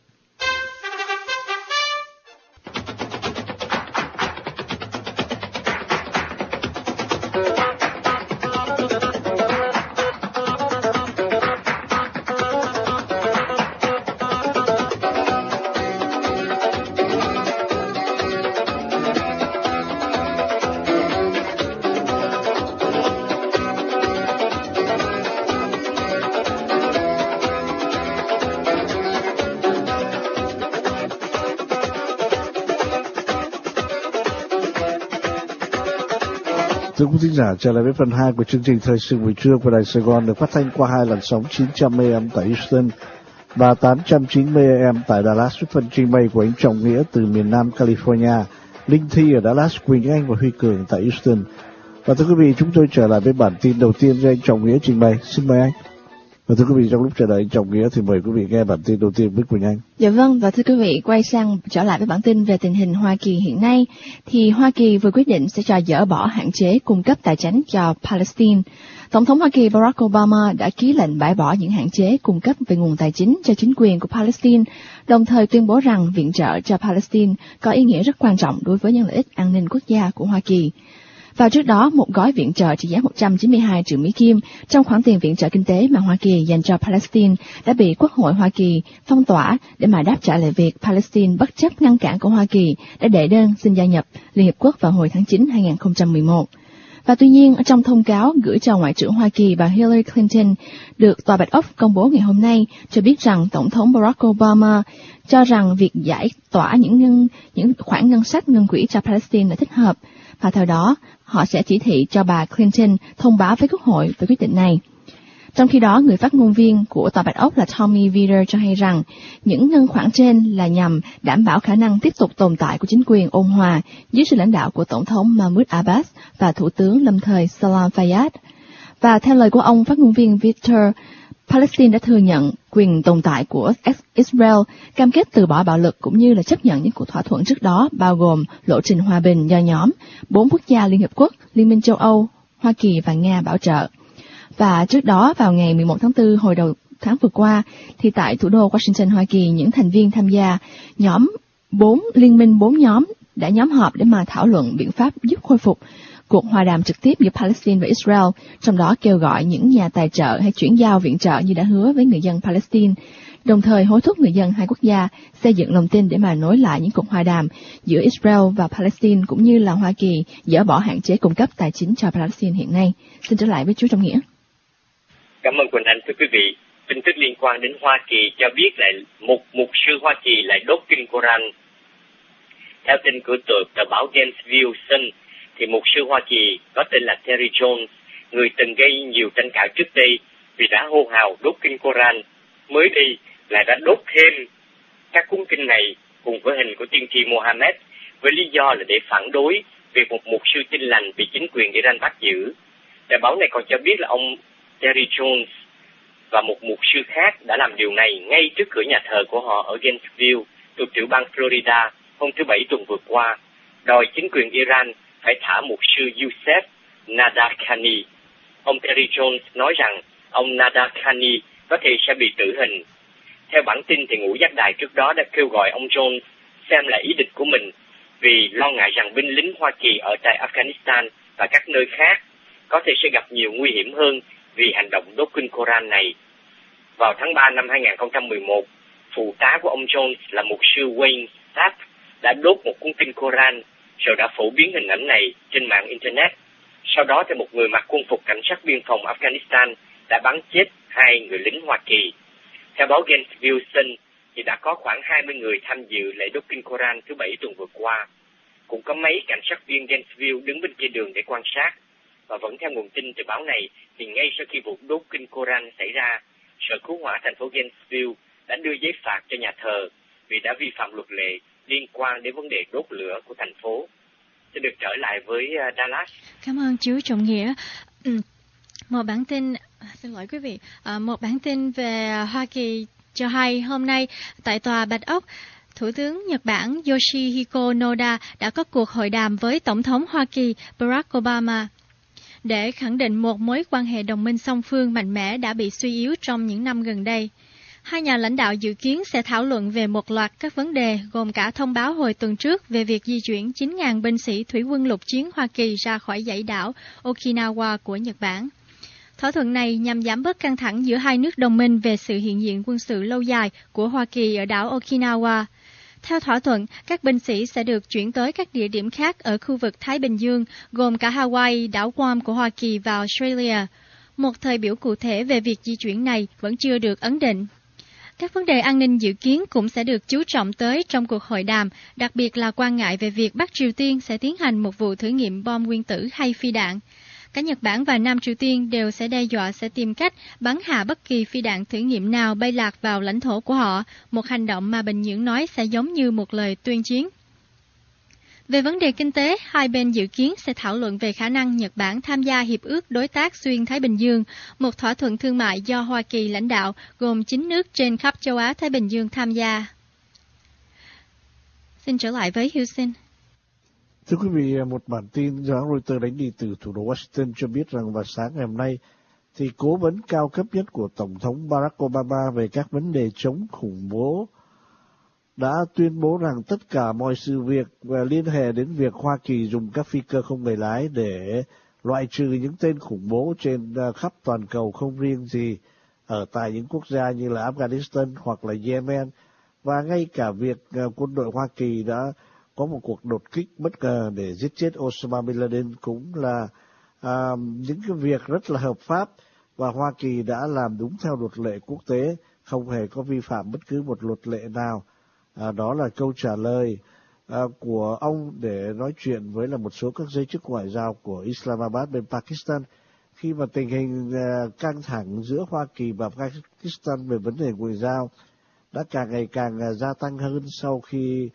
Thưa quý thính giả, trở lại với phần hai của chương trình Thời sự buổi trưa của Đài Sài Gòn, được phát thanh qua hai làn sóng chín trăm A M tại Houston và tám trăm chín mươi A M tại Dallas, với phần trình bày của anh Trọng Nghĩa từ miền Nam California, Linh Thi ở Dallas, Quỳnh Anh và Huy Cường tại Houston. Và thưa quý vị, chúng tôi trở lại với bản tin đầu tiên do anh Trọng Nghĩa trình bày. Xin mời anh. Và thưa quý vị, trong lúc chờ đợi anh Trọng Nghĩa thì mời quý vị nghe bản tin đầu tiên với Quỳnh Anh. Dạ vâng, và thưa quý vị, quay sang trở lại với bản tin về tình hình Hoa Kỳ hiện nay, thì Hoa Kỳ vừa quyết định sẽ cho dỡ bỏ hạn chế cung cấp tài chánh cho Palestine. Tổng thống Hoa Kỳ Barack Obama đã ký lệnh bãi bỏ những hạn chế cung cấp về nguồn tài chính cho chính quyền của Palestine, đồng thời tuyên bố rằng viện trợ cho Palestine có ý nghĩa rất quan trọng đối với những lợi ích an ninh quốc gia của Hoa Kỳ. Và trước đó, một gói viện trợ trị giá một trăm chín mươi hai triệu Mỹ Kim trong khoản tiền viện trợ kinh tế mà Hoa Kỳ dành cho Palestine đã bị Quốc hội Hoa Kỳ phong tỏa để mà đáp trả lại việc Palestine bất chấp ngăn cản của Hoa Kỳ đã đệ đơn xin gia nhập Liên Hiệp Quốc vào hồi tháng chín năm hai không một một. Và tuy nhiên, trong thông cáo gửi cho Ngoại trưởng Hoa Kỳ bà Hillary Clinton được Tòa Bạch Ốc công bố ngày hôm nay cho biết rằng Tổng thống Barack Obama cho rằng việc giải tỏa những ngân, những khoản ngân sách ngân quỹ cho Palestine là thích hợp, và theo đó họ sẽ chỉ thị cho bà Clinton thông báo với Quốc hội về quyết định này. Trong khi đó, người phát ngôn viên của Tòa Bạch Ốc là Tommy Vietor cho hay rằng những ngân khoản trên là nhằm đảm bảo khả năng tiếp tục tồn tại của chính quyền ôn hòa dưới sự lãnh đạo của Tổng thống Mahmoud Abbas và Thủ tướng lâm thời Salam Fayyad. Và theo lời của ông phát ngôn viên Vietor, Palestine đã thừa nhận quyền tồn tại của Israel, cam kết từ bỏ bạo lực cũng như là chấp nhận những cuộc thỏa thuận trước đó, bao gồm lộ trình hòa bình do nhóm bốn quốc gia Liên Hợp Quốc, Liên minh châu Âu, Hoa Kỳ và Nga bảo trợ. Và trước đó, vào ngày mười một tháng tư hồi đầu tháng vừa qua, thì tại thủ đô Washington, Hoa Kỳ, những thành viên tham gia nhóm bốn liên minh bốn nhóm đã nhóm họp để mà thảo luận biện pháp giúp khôi phục cuộc hòa đàm trực tiếp giữa Palestine và Israel, trong đó kêu gọi những nhà tài trợ hay chuyển giao viện trợ như đã hứa với người dân Palestine, đồng thời hối thúc người dân hai quốc gia xây dựng lòng tin để mà nối lại những cuộc hòa đàm giữa Israel và Palestine, cũng như là Hoa Kỳ dỡ bỏ hạn chế cung cấp tài chính cho Palestine hiện nay. Xin trở lại với chú Trọng Nghĩa. Cảm ơn Quỳnh Anh. Thưa quý vị, tin tức liên quan đến Hoa Kỳ cho biết là một mục sư Hoa Kỳ lại đốt kinh Koran. Theo tin của tờ, tờ báo Gainesville Sun, thì mục sư Hoa Kỳ có tên là Terry Jones, người từng gây nhiều tranh cãi trước đây vì đã hô hào đốt kinh Koran, mới đây lại đã đốt thêm các cuốn kinh này cùng với hình của tiên tri Mohammed, với lý do là để phản đối việc một mục sư tin lành bị chính quyền Iran bắt giữ. Tờ báo này còn cho biết là ông Terry Jones và một mục sư khác đã làm điều này ngay trước cửa nhà thờ của họ ở Gainesville, thuộc tiểu bang Florida, hôm thứ Bảy tuần vừa qua, đòi chính quyền Iran phải thả mục sư Youssef Nadakani. Ông Terry Jones nói rằng ông Nadakani có thể sẽ bị tử hình. Theo bản tin thì ngũ giác đài trước đó đã kêu gọi ông Jones xem lại ý định của mình vì lo ngại rằng binh lính Hoa Kỳ ở tại Afghanistan và các nơi khác có thể sẽ gặp nhiều nguy hiểm hơn vì hành động đốt kinh Koran này. Vào tháng ba năm hai nghìn không trăm mười một, phụ tá của ông Jones là mục sư Wayne Sapp đã đốt một cuốn kinh Koran, rồi đã phổ biến hình ảnh này trên mạng Internet. Sau đó thì một người mặc quân phục cảnh sát biên phòng Afghanistan đã bắn chết hai người lính Hoa Kỳ. Theo báo Gainesville Sun, thì đã có khoảng hai mươi người tham dự lễ đốt kinh Koran thứ Bảy tuần vừa qua. Cũng có mấy cảnh sát viên Gainesville đứng bên kia đường để quan sát. Và vẫn theo nguồn tin từ báo này, thì ngay sau khi vụ đốt kinh Koran xảy ra, Sở Cứu hỏa thành phố Gainesville đã đưa giấy phạt cho nhà thờ vì đã vi phạm luật lệ liên quan đến vấn đề đốt lửa của thành phố. Sẽ được trở lại với Dallas. Cảm ơn chú Trọng Nghĩa. Ừ. Một bản tin, xin lỗi quý vị, à, một bản tin về Hoa Kỳ cho hay hôm nay tại Tòa Bạch Ốc, Thủ tướng Nhật Bản Yoshihiko Noda đã có cuộc hội đàm với Tổng thống Hoa Kỳ Barack Obama để khẳng định một mối quan hệ đồng minh song phương mạnh mẽ đã bị suy yếu trong những năm gần đây. Hai nhà lãnh đạo dự kiến sẽ thảo luận về một loạt các vấn đề, gồm cả thông báo hồi tuần trước về việc di chuyển chín nghìn binh sĩ thủy quân lục chiến Hoa Kỳ ra khỏi dãy đảo Okinawa của Nhật Bản. Thỏa thuận này nhằm giảm bớt căng thẳng giữa hai nước đồng minh về sự hiện diện quân sự lâu dài của Hoa Kỳ ở đảo Okinawa. Theo thỏa thuận, các binh sĩ sẽ được chuyển tới các địa điểm khác ở khu vực Thái Bình Dương, gồm cả Hawaii, đảo Guam của Hoa Kỳ và Australia. Một thời biểu cụ thể về việc di chuyển này vẫn chưa được ấn định. Các vấn đề an ninh dự kiến cũng sẽ được chú trọng tới trong cuộc hội đàm, đặc biệt là quan ngại về việc Bắc Triều Tiên sẽ tiến hành một vụ thử nghiệm bom nguyên tử hay phi đạn. Cả Nhật Bản và Nam Triều Tiên đều sẽ đe dọa sẽ tìm cách bắn hạ bất kỳ phi đạn thử nghiệm nào bay lạc vào lãnh thổ của họ, một hành động mà Bình Nhưỡng nói sẽ giống như một lời tuyên chiến. Về vấn đề kinh tế, hai bên dự kiến sẽ thảo luận về khả năng Nhật Bản tham gia Hiệp ước Đối tác Xuyên Thái Bình Dương, một thỏa thuận thương mại do Hoa Kỳ lãnh đạo, gồm chín nước trên khắp châu Á-Thái Bình Dương tham gia. Xin trở lại với Houston. Thưa quý vị, một bản tin do Reuters đánh đi từ thủ đô Washington cho biết rằng vào sáng ngày hôm nay, thì cố vấn cao cấp nhất của Tổng thống Barack Obama về các vấn đề chống khủng bố đã tuyên bố rằng tất cả mọi sự việc và liên hệ đến việc Hoa Kỳ dùng các phi cơ không người lái để loại trừ những tên khủng bố trên khắp toàn cầu, không riêng gì ở tại những quốc gia như là Afghanistan hoặc là Yemen, và ngay cả việc quân đội Hoa Kỳ đã có một cuộc đột kích bất ngờ để giết chết Osama Bin Laden cũng là à, những cái việc rất là hợp pháp và Hoa Kỳ đã làm đúng theo luật lệ quốc tế, không hề có vi phạm bất cứ một luật lệ nào. À, đó là câu trả lời à, của ông để nói chuyện với là một số các giới chức ngoại giao của Islamabad bên Pakistan khi mà tình hình à, căng thẳng giữa Hoa Kỳ và Pakistan về vấn đề ngoại giao đã càng ngày càng à, gia tăng hơn sau khi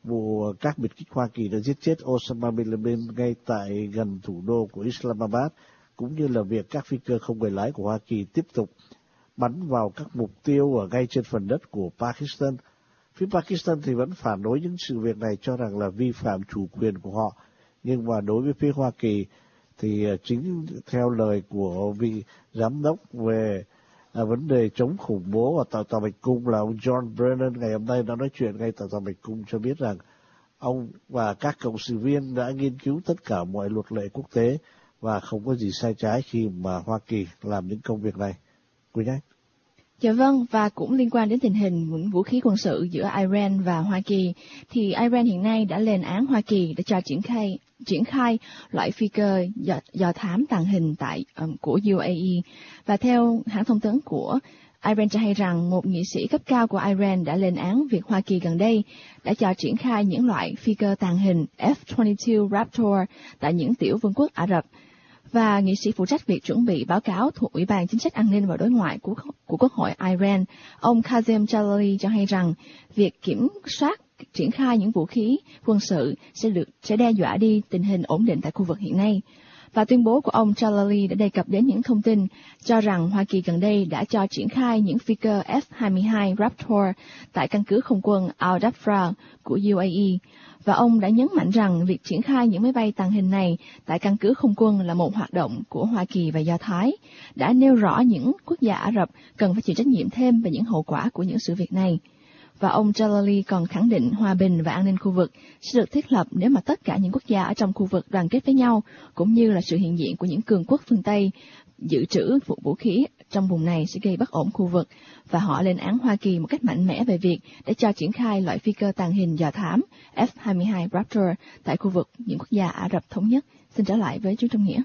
vụ các biệt kích Hoa Kỳ đã giết chết Osama bin Laden ngay tại gần thủ đô của Islamabad, cũng như là việc các phi cơ không người lái của Hoa Kỳ tiếp tục bắn vào các mục tiêu ở ngay trên phần đất của Pakistan. Phía Pakistan thì vẫn phản đối những sự việc này, cho rằng là vi phạm chủ quyền của họ. Nhưng mà đối với phía Hoa Kỳ thì chính theo lời của vị giám đốc về à, vấn đề chống khủng bố ở tại Tòa Bạch Cung là ông John Brennan ngày hôm nay đã nói chuyện ngay tại Tòa Bạch Cung, cho biết rằng ông và các cộng sự viên đã nghiên cứu tất cả mọi luật lệ quốc tế và không có gì sai trái khi mà Hoa Kỳ làm những công việc này. Quý nhé. Dạ vâng, và cũng liên quan đến tình hình những vũ khí quân sự giữa Iran và Hoa Kỳ, thì Iran hiện nay đã lên án Hoa Kỳ để cho triển khai triển khai loại phi cơ do, do thám tàng hình tại um, của u a e. Và theo hãng thông tấn của Iran cho hay rằng một nghị sĩ cấp cao của Iran đã lên án việc Hoa Kỳ gần đây đã cho triển khai những loại phi cơ tàng hình F hai mươi hai Raptor tại những tiểu vương quốc Ả Rập. Và nghị sĩ phụ trách việc chuẩn bị báo cáo thuộc Ủy ban Chính sách An ninh và Đối ngoại của, của Quốc hội Iran, ông Kazem Jalali cho hay rằng việc kiểm soát triển khai những vũ khí quân sự sẽ được sẽ đe dọa đi tình hình ổn định tại khu vực hiện nay. Và tuyên bố của ông Jalali đã đề cập đến những thông tin cho rằng Hoa Kỳ gần đây đã cho triển khai những phi cơ F hai mươi hai Raptor tại căn cứ không quân Al-Dhafra của u a e. Và ông đã nhấn mạnh rằng việc triển khai những máy bay tàng hình này tại căn cứ không quân là một hoạt động của Hoa Kỳ và Do Thái, đã nêu rõ những quốc gia Ả Rập cần phải chịu trách nhiệm thêm về những hậu quả của những sự việc này. Và ông Jalali còn khẳng định hòa bình và an ninh khu vực sẽ được thiết lập nếu mà tất cả những quốc gia ở trong khu vực đoàn kết với nhau, cũng như là sự hiện diện của những cường quốc phương Tây dự trữ vũ, vũ khí trong vùng này sẽ gây bất ổn khu vực. Và họ lên án Hoa Kỳ một cách mạnh mẽ về việc để cho triển khai loại phi cơ tàng hình dò thám F hai mươi hai Raptor tại khu vực những quốc gia Ả Rập Thống Nhất. Xin trở lại với chú Trung Nghĩa.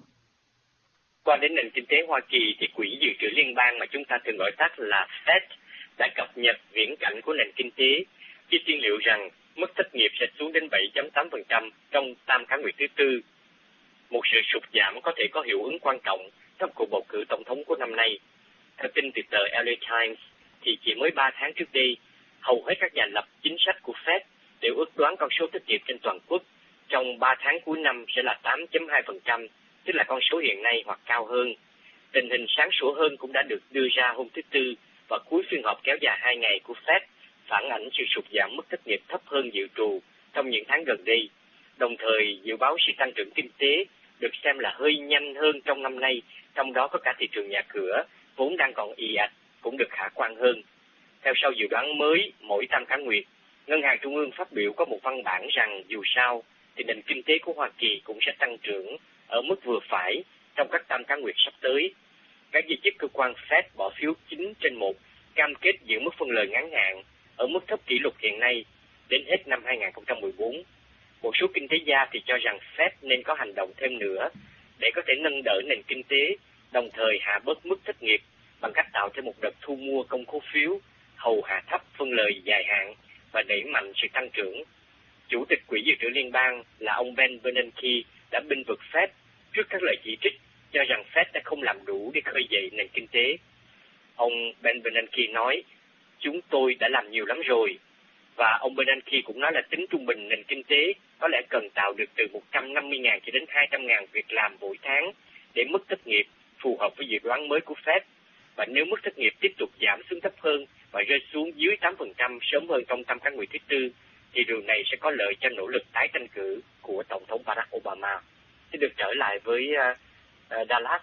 Qua đến nền kinh tế Hoa Kỳ thì Quỹ Dự trữ Liên bang mà chúng ta thường gọi tắt là Fed đã cập nhật viễn cảnh của nền kinh tế, khi tiên liệu rằng mức thất nghiệp sẽ xuống đến bảy phẩy tám phần trăm trong tam cá nguyệt thứ tư. Một sự sụt giảm có thể có hiệu ứng quan trọng trong cuộc bầu cử tổng thống của năm nay. Theo tin từ tờ L A Times, thì chỉ mới ba tháng trước đây, hầu hết các nhà lập chính sách của Fed đều ước đoán con số thất nghiệp trên toàn quốc trong ba tháng cuối năm sẽ là tám phẩy hai phần trăm, tức là con số hiện nay hoặc cao hơn. Tình hình sáng sủa hơn cũng đã được đưa ra hôm thứ Tư và cuối phiên họp kéo dài hai ngày của Fed, phản ảnh sự sụt giảm mức thất nghiệp thấp hơn dự trù trong những tháng gần đây. Đồng thời, dự báo sự tăng trưởng kinh tế được xem là hơi nhanh hơn trong năm nay, trong đó có cả thị trường nhà cửa, vốn đang còn ì ạch, cũng được khả quan hơn. Theo sau dự đoán mới mỗi tam cá nguyệt, Ngân hàng Trung ương phát biểu có một văn bản rằng dù sao thì nền kinh tế của Hoa Kỳ cũng sẽ tăng trưởng ở mức vừa phải trong các tam cá nguyệt sắp tới. Các giới chức cơ quan Fed bỏ phiếu chín trên một cam kết giữ mức phân lời ngắn hạn ở mức thấp kỷ lục hiện nay đến hết năm hai không một bốn. Một số kinh tế gia thì cho rằng Fed nên có hành động thêm nữa để có thể nâng đỡ nền kinh tế, đồng thời hạ bớt mức thất nghiệp bằng cách tạo thêm một đợt thu mua công khố phiếu, hầu hạ thấp phân lời dài hạn và đẩy mạnh sự tăng trưởng. Chủ tịch Quỹ Dự trữ Liên bang là ông Ben Bernanke đã bênh vực Fed trước các lời chỉ trích cho rằng Fed đã không làm đủ để khơi dậy nền kinh tế. Ông Ben Bernanke nói, chúng tôi đã làm nhiều lắm rồi. Và ông Bernanke cũng nói là tính trung bình nền kinh tế có lẽ cần tạo được từ một trăm năm mươi nghìn cho đến hai trăm nghìn việc làm mỗi tháng để mức thất nghiệp phù hợp với dự đoán mới của Fed. Và nếu mức thất nghiệp tiếp tục giảm xuống thấp hơn và rơi xuống dưới tám phần trăm sớm hơn trong tam cá nguyệt thứ tư, thì điều này sẽ có lợi cho nỗ lực tái tranh cử của Tổng thống Barack Obama. Sẽ được trở lại với uh, uh, Dallas.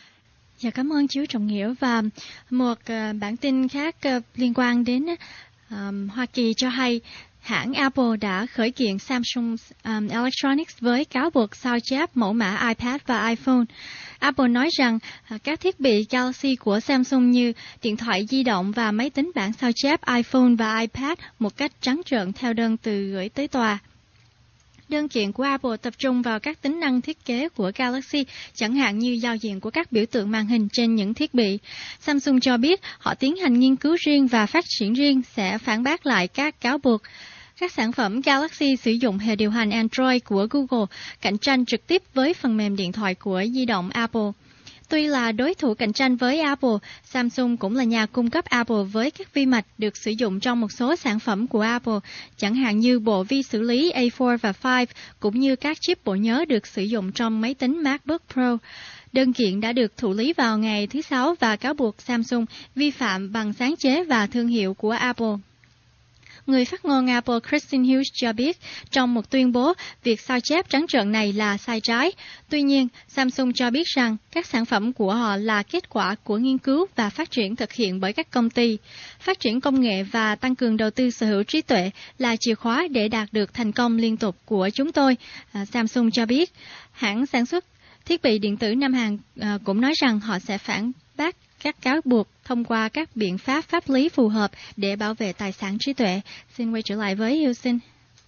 Dạ, cảm ơn chú Trọng Nghĩa. Và một uh, bản tin khác uh, liên quan đến um, Hoa Kỳ cho hay hãng Apple đã khởi kiện Samsung um, Electronics với cáo buộc sao chép mẫu mã iPad và iPhone. Apple nói rằng uh, các thiết bị Galaxy của Samsung như điện thoại di động và máy tính bảng sao chép iPhone và iPad một cách trắng trợn theo đơn từ gửi tới tòa. Đơn kiện của Apple tập trung vào các tính năng thiết kế của Galaxy, chẳng hạn như giao diện của các biểu tượng màn hình trên những thiết bị. Samsung cho biết họ tiến hành nghiên cứu riêng và phát triển riêng sẽ phản bác lại các cáo buộc. Các sản phẩm Galaxy sử dụng hệ điều hành Android của Google, cạnh tranh trực tiếp với phần mềm điện thoại của di động Apple. Tuy là đối thủ cạnh tranh với Apple, Samsung cũng là nhà cung cấp Apple với các vi mạch được sử dụng trong một số sản phẩm của Apple, chẳng hạn như bộ vi xử lý A bốn và năm, cũng như các chip bộ nhớ được sử dụng trong máy tính MacBook Pro. Đơn kiện đã được thụ lý vào ngày thứ Sáu và cáo buộc Samsung vi phạm bằng sáng chế và thương hiệu của Apple. Người phát ngôn Apple Christine Hughes cho biết trong một tuyên bố việc sao chép trắng trợn này là sai trái. Tuy nhiên, Samsung cho biết rằng các sản phẩm của họ là kết quả của nghiên cứu và phát triển thực hiện bởi các công ty. Phát triển công nghệ và tăng cường đầu tư sở hữu trí tuệ là chìa khóa để đạt được thành công liên tục của chúng tôi, à, Samsung cho biết. Hãng sản xuất thiết bị điện tử Nam Hàn à, cũng nói rằng họ sẽ phản bác các cáo buộc thông qua các biện pháp pháp lý phù hợp để bảo vệ tài sản trí tuệ. Xin quay trở lại với Houston.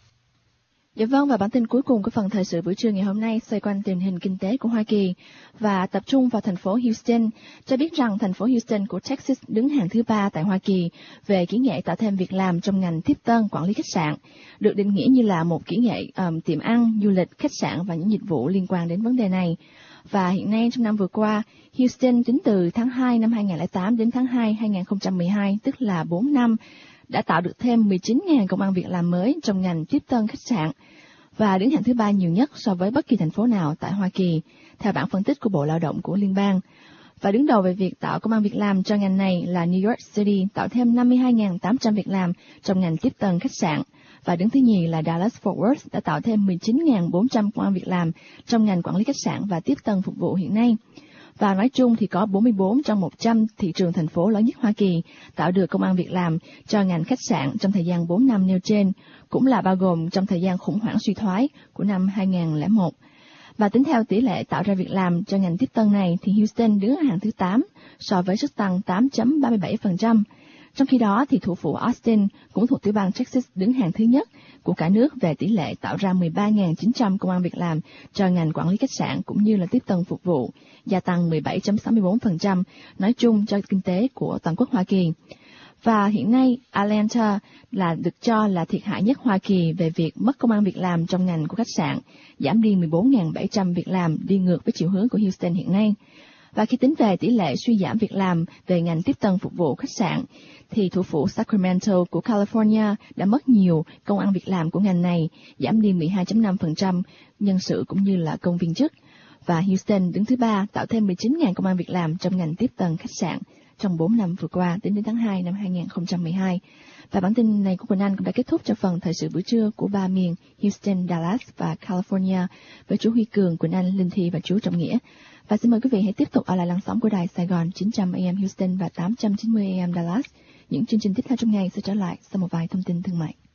Dạ vâng, và bản tin cuối cùng của phần thời sự buổi trưa ngày hôm nay xoay quanh tình hình kinh tế của Hoa Kỳ và tập trung vào thành phố Houston, cho biết rằng thành phố Houston của Texas đứng hàng thứ ba tại Hoa Kỳ về kỹ nghệ tạo thêm việc làm trong ngành tiếp tân quản lý khách sạn, được định nghĩa như là một kỹ nghệ um, tiệm ăn, du lịch, khách sạn và những dịch vụ liên quan đến vấn đề này. Và hiện nay trong năm vừa qua, Houston tính từ tháng hai năm hai nghìn không trăm lẻ tám đến tháng hai hai nghìn không trăm mười hai, tức là bốn năm, đã tạo được thêm mười chín nghìn công ăn việc làm mới trong ngành tiếp tân khách sạn và đứng hạng thứ ba nhiều nhất so với bất kỳ thành phố nào tại Hoa Kỳ, theo bản phân tích của Bộ Lao động của Liên bang. Và đứng đầu về việc tạo công ăn việc làm cho ngành này là New York City, tạo thêm năm mươi hai nghìn tám trăm việc làm trong ngành tiếp tân khách sạn. Và đứng thứ nhì là Dallas-Fort Worth đã tạo thêm mười chín nghìn bốn trăm công ăn việc làm trong ngành quản lý khách sạn và tiếp tân phục vụ hiện nay. Và nói chung thì có bốn mươi bốn trong một trăm thị trường thành phố lớn nhất Hoa Kỳ tạo được công ăn việc làm cho ngành khách sạn trong thời gian bốn năm nêu trên, cũng là bao gồm trong thời gian khủng hoảng suy thoái của năm hai nghìn không trăm lẻ một. Và tính theo tỷ lệ tạo ra việc làm cho ngành tiếp tân này thì Houston đứng ở hạng thứ tám so với sức tăng tám phẩy ba mươi bảy phần trăm. Trong khi đó thì thủ phủ Austin cũng thuộc tiểu bang Texas đứng hạng thứ nhất của cả nước về tỷ lệ tạo ra mười ba nghìn chín trăm công ăn việc làm cho ngành quản lý khách sạn cũng như là tiếp tân phục vụ, gia tăng mười bảy phẩy sáu mươi bốn phần trăm nói chung cho kinh tế của toàn quốc Hoa Kỳ. Và hiện nay Atlanta là được cho là thiệt hại nhất Hoa Kỳ về việc mất công ăn việc làm trong ngành của khách sạn, giảm đi mười bốn nghìn bảy trăm việc làm, đi ngược với chiều hướng của Houston hiện nay. Và khi tính về tỷ lệ suy giảm việc làm về ngành tiếp tân phục vụ khách sạn, thì thủ phủ Sacramento của California đã mất nhiều công ăn việc làm của ngành này, giảm đi mười hai phẩy năm phần trăm nhân sự cũng như là công viên chức. Và Houston đứng thứ ba tạo thêm mười chín nghìn công ăn việc làm trong ngành tiếp tân khách sạn trong bốn năm vừa qua tính đến tháng hai năm hai nghìn không trăm mười hai. Và bản tin này của Quỳnh Anh cũng đã kết thúc cho phần thời sự buổi trưa của ba miền Houston, Dallas và California với chú Huy Cường, Quỳnh Anh, Linh Thi và chú Trọng Nghĩa. Và xin mời quý vị hãy tiếp tục ở lại làn sóng của đài Sài Gòn chín trăm A M Houston và tám trăm chín mươi A M Dallas. Những chương trình tiếp theo trong ngày sẽ trở lại sau một vài thông tin thương mại.